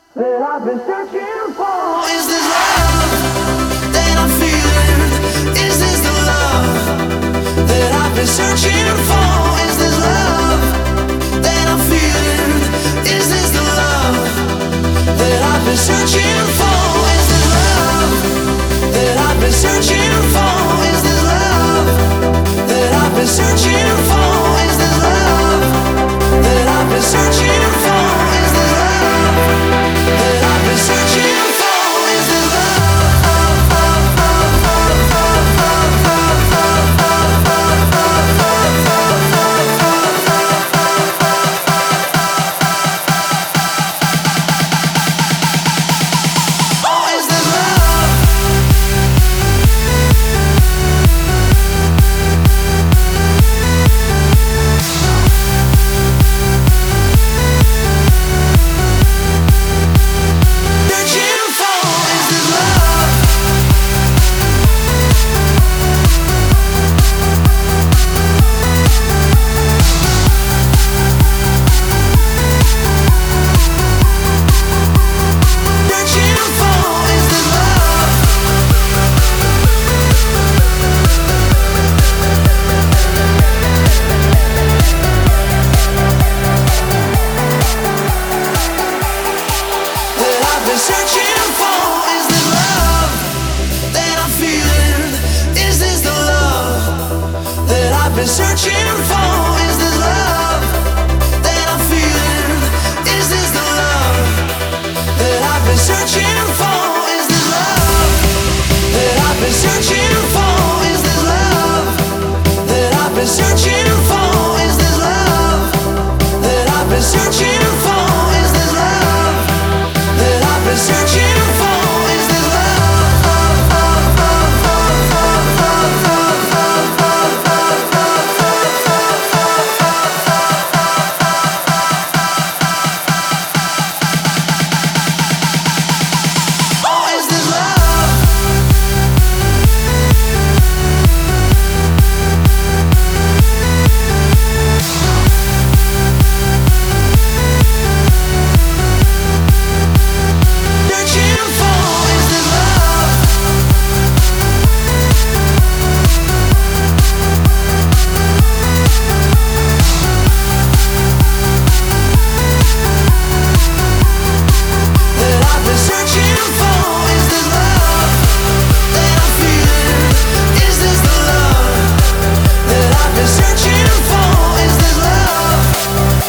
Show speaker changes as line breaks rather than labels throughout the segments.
that I've been searching for. Is this love that I'm feeling? Is this the love that I've been searching for? Is this love that I'm feeling? Is this the love that I've been searching for? Is this love that I've been searching for? Is this love that I've been searching for? Is this love that I've been searching for? Is this love that I've been searching for? Is this searching for? Is this love that I'm feeling? Is this the love that I've been searching for? Is this love that I've been searching for? Is this love that I've been searching for? Is this love that I've been searching for? Is this love that I've been searching for? Is this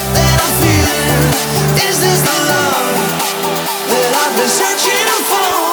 searching for?